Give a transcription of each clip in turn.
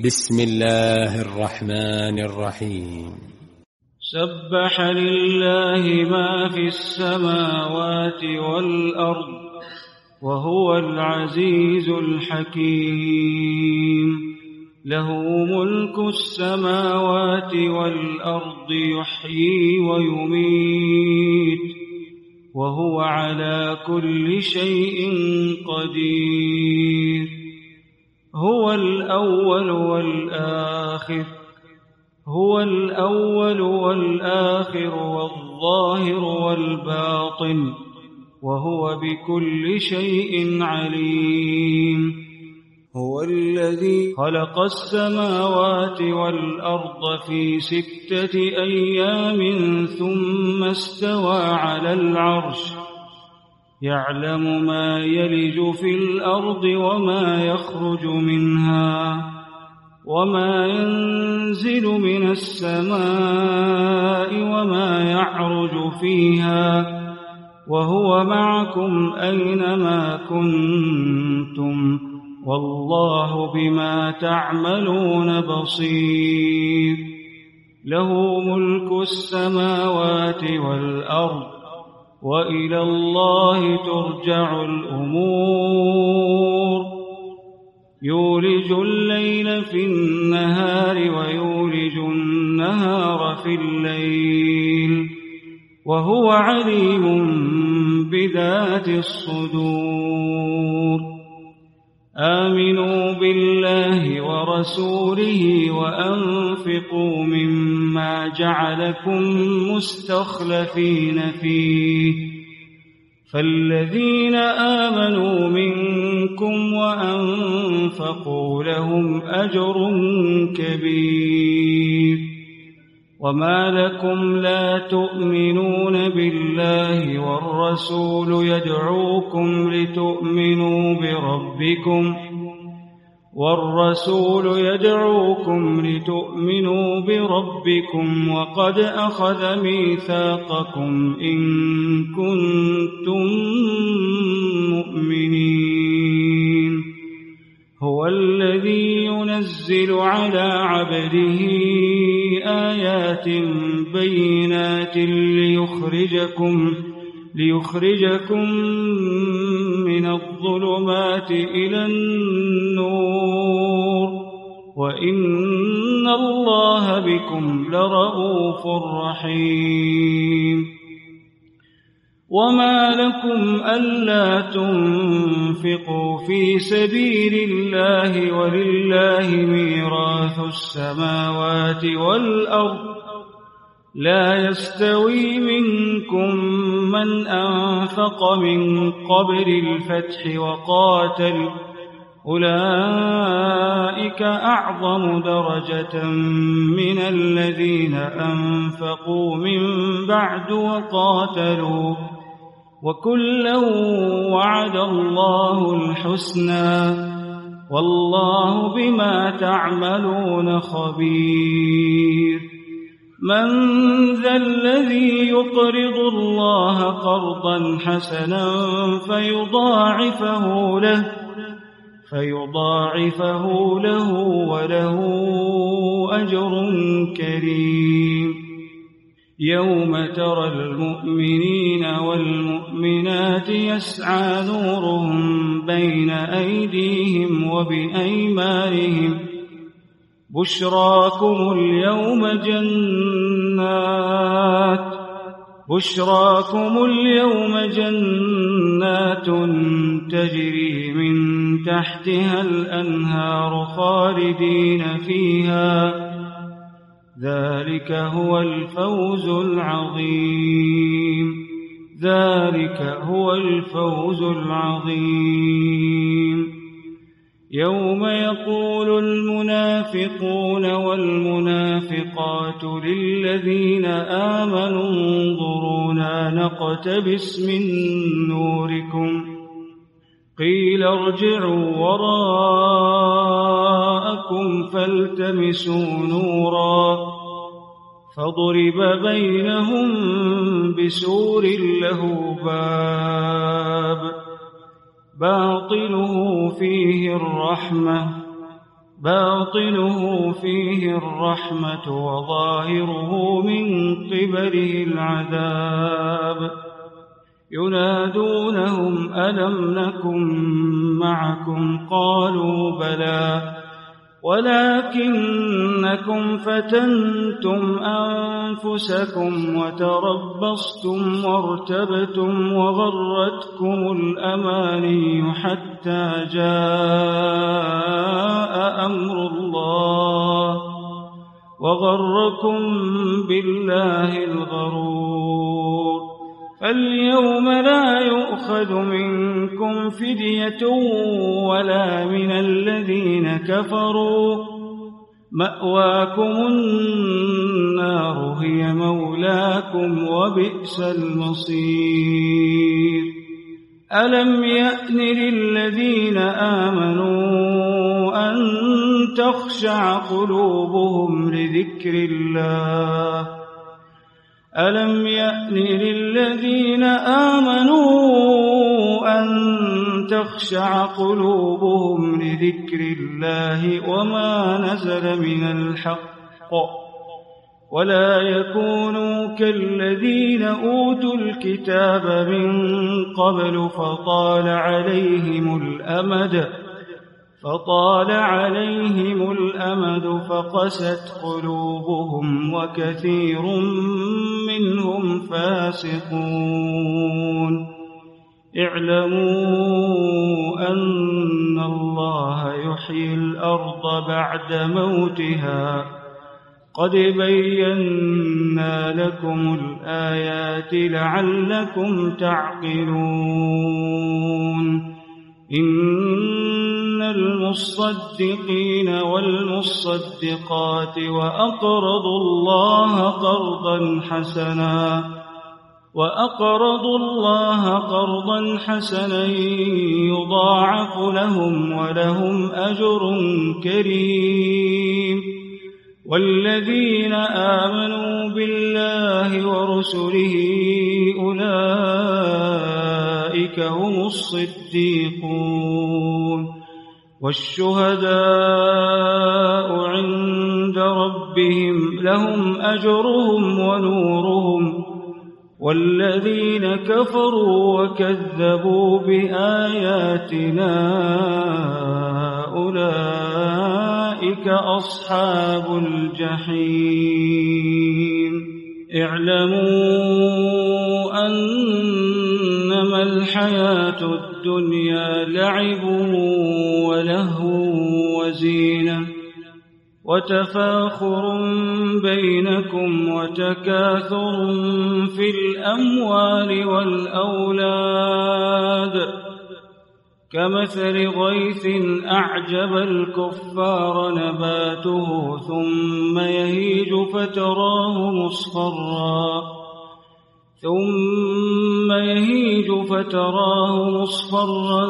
بسم الله الرحمن الرحيم. سبح لله ما في السماوات والأرض وهو العزيز الحكيم. له ملك السماوات والأرض يحيي ويميت وهو على كل شيء قدير. هو الأول والآخر والظاهر والباطن وهو بكل شيء عليم. هو الذي خلق السماوات والأرض في 6 أيام ثم استوى على العرش يعلم ما يلج في الأرض وما يخرج منها وما ينزل من السماء وما يعرج فيها وهو معكم أينما كنتم والله بما تعملون بصير. له ملك السماوات والأرض وإلى الله ترجع الأمور. يولج الليل في النهار ويولج النهار في الليل وهو عليم بذات الصدور. آمنوا بالله ورسوله وأنفقوا مما جعلكم مستخلفين فيه فالذين آمنوا منكم وأنفقوا لهم أجر كبير. وما لكم لا تؤمنون بالله والرسول يدعوكم لتؤمنوا بربكم وقد أخذ ميثاقكم إن كنتم مؤمنين. هو الذي ينزل على عبده آيات بينات ليخرجكم من الظلمات إلى النور وإن الله بكم لرءوف رحيم. وما لكم ألا تنفقوا في سبيل الله ولله ميراث السماوات والأرض لا يستوي منكم من أنفق من قبل الفتح وقاتل أولئك أعظم درجة من الذين أنفقوا من بعد وقاتلوا وكلا وعد الله الحسنى والله بما تعملون خبير. من ذا الذي يقرض الله قرضا حسنا فيضاعفه له وله أجر كريم. يوم ترى المؤمنين والمؤمنات يسعى نورهم بين أيديهم وبأيمانهم بشراكم اليوم جنات تجري من تحتها الأنهار خالدين فيها ذلك هو الفوز العظيم. يوم يقول المنافقون والمنافقات للذين آمنوا انظرونا نقتبس من نوركم قيل ارجعوا وراءكم فالتمسوا نورا فضرب بينهم بسور له باب باطنه فيه الرحمة باطنه فيه الرحمة وظاهره من قبله العذاب ينادونهم ألم نكن معكم قالوا بلى ولكنكم فتنتم أنفسكم وتربصتم وارتبتم وغرتكم الأماني حتى جاء أمر الله وغركم بالله الغرور فاليوم لا يؤخذ منكم فدية ولا من الذين كفروا مأواكم النار هي مولاكم وبئس المصير ألم يأن للذين آمنوا أن تخشع قلوبهم لذكر الله ألم يأن للذين آمنوا أن تخشع قلوبهم لذكر الله وما نزل من الحق ولا يكونوا كالذين أوتوا الكتاب من قبل فطال عليهم الأمد فقست قلوبهم وكثير منهم فاسقون اعلموا أن الله يحيي الأرض بعد موتها قد بينا لكم الآيات لعلكم تعقلون إن المصدقين والمصدقات وأقرضوا الله قرضا حسنا يضاعف لهم ولهم أجر كريم والذين آمنوا بالله ورسله أولئك هم الصديقون والشهداء عند ربهم لهم أجرهم ونورهم والذين كفروا وكذبوا بآياتنا أولئك أصحاب الجحيم اعلموا أنما الحياة الدنيا لعب ولهو وزينة وتفاخر بينكم وتكاثر في الأموال والأولاد كمثل غيث أعجب الكفار نباته ثم يهيج فتراه مصفرا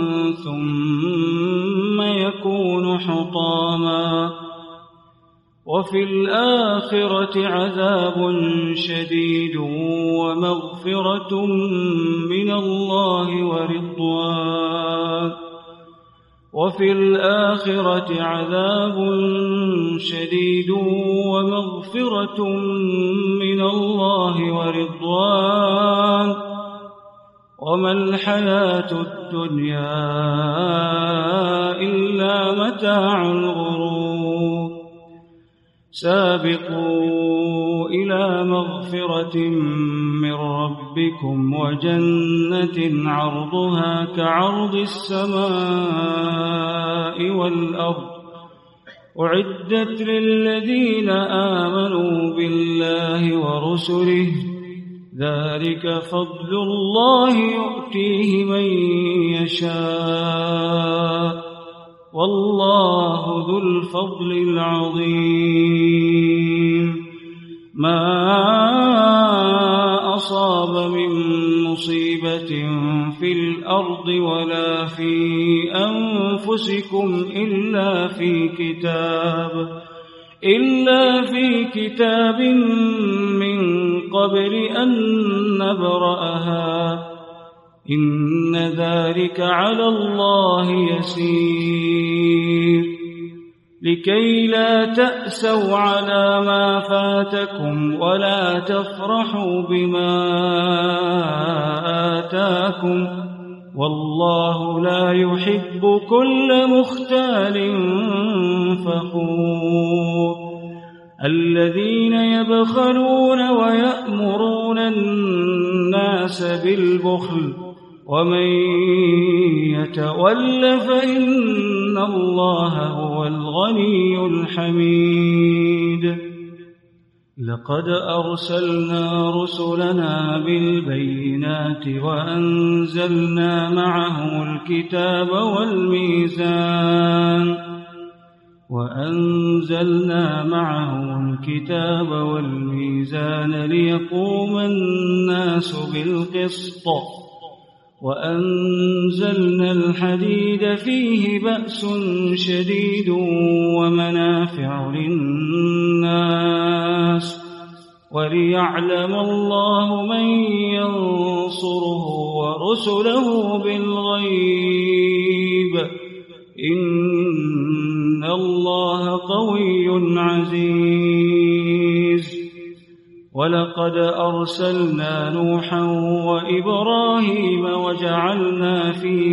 ثم يكون حطاما وفي الآخرة عذاب شديد ومغفرة من الله ورضوان وما الحياة الدنيا إلا متاع الغرور سابقوا إلى مغفرة من ربكم وجنة عرضها كعرض السماء والأرض أعدت للذين آمنوا بالله ورسله ذلك فضل الله يؤتيه من يشاء والله ذو الفضل العظيم ما أصاب من مصيبة في الأرض ولا في أنفسكم إلا في كتاب من قبل أن نبرأها إن ذلك على الله يسير لكي لا تأسوا على ما فاتكم ولا تفرحوا بما آتاكم والله لا يحب كل مختال فخور الذين يبخلون ويأمرون الناس بالبخل ومن يتول فإن الله هو الغني الحميد لقد أرسلنا رسلنا بالبينات وأنزلنا معهم الكتاب والميزان ليقوم الناس بالقسط وأنزلنا الحديد فيه بأس شديد ومنافع للناس وليعلم الله من ينصره ورسله بالغيب إن الله قوي عزيز ولقد أرسلنا نوحا وإبراهيم وجعلنا في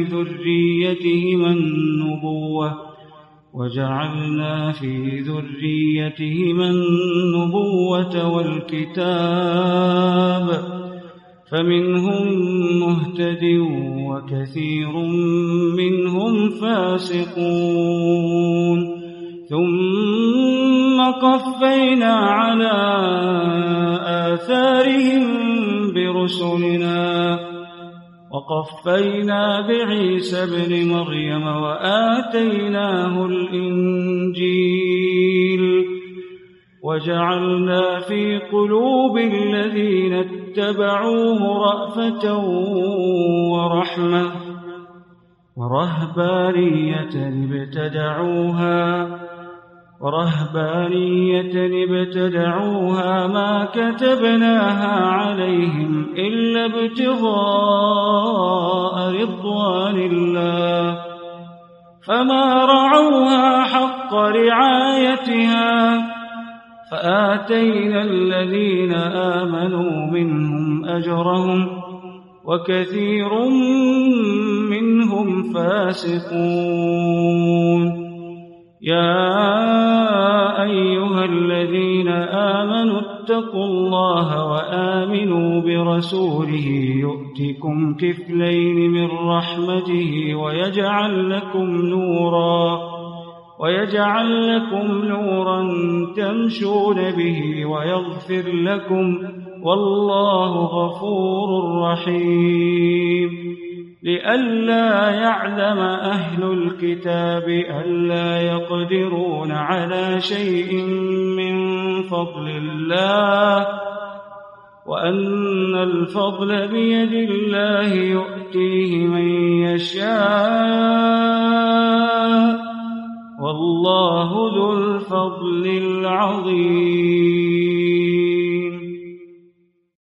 ذريتهما النبوة والكتاب فمنهم مهتد وكثير منهم فاسقون ثم قفينا على آثارهم برسلنا وقفينا بعيسى ابن مريم وآتيناه الإنجيل وجعلنا في قلوب الذين اتبعوه رأفة ورحمة ورهبانية ابتدعوها ما كتبناها عليهم إلا ابتغاء رضوان الله فما رعوها حق رعايتها فآتينا الذين آمنوا منهم أجرهم وكثير منهم فاسقون يا أيها الذين آمنوا اتقوا الله وآمنوا برسوله يؤتكم كفلين من رحمته ويجعل لكم نورا تمشون به ويغفر لكم والله غفور رحيم لئلا يعلم أهل الكتاب ألا يقدرون على شيء من فضل الله وأن الفضل بيد الله يؤتيه من يشاء والله ذو الفضل العظيم